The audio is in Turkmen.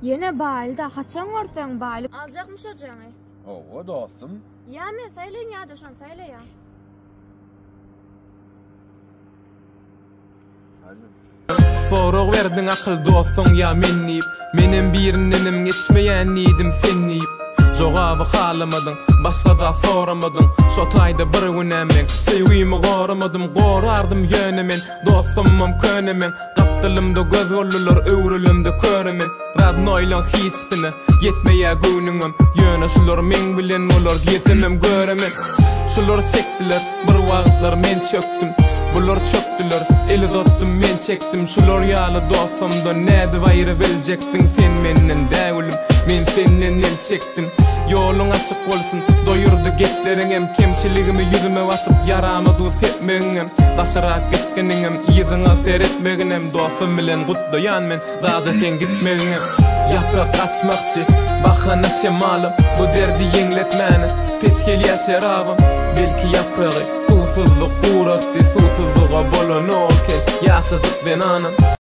Yine bayılda haçan görsen bayılıp alacakmış hocanı. O dostum. Ya men saylen ya da şan sayle ya. Sorag verdin akıl dostun ya menniyip. Menem birinenim geçmeyen nidim senniyip. Jogabı halamadın, başga da soramadın. Şo taýda bir günem men sevgimi goramadım, gorardım ýönemen. Dostumam könemen, gapdylymda göz bollular, öwrülimde köremen. Radnoylan hiçtine yetmeýä günüňem. Ýöne şular men bilen bolar, getemem göremen. Şular çekdiler, bir wagtlar men çöktüm. Bular çöktüler, eli tuttum men çektim. Şular ýaly dostumda näde baýry biljekdiň. Sen menden däwilim, men senden el çekdim. Yolun açık bolsun, doyurdu getleriňem. Kemçiligimi yüzüme basyp yaramady setmegiňem. Daşarak gitgeniňem, ýyzyňa seretmegiňem. Dostum bilen gutlaýan men, razeten gitmegiňem. Yaprak kaçmakçı, bahana şemalım. Bu derdi ýeňletmäni, peskel ýaşarabym. Belki yapragy susuzlyk uğratdy, susuzlyga bolan olken ýaşazyk ben anam.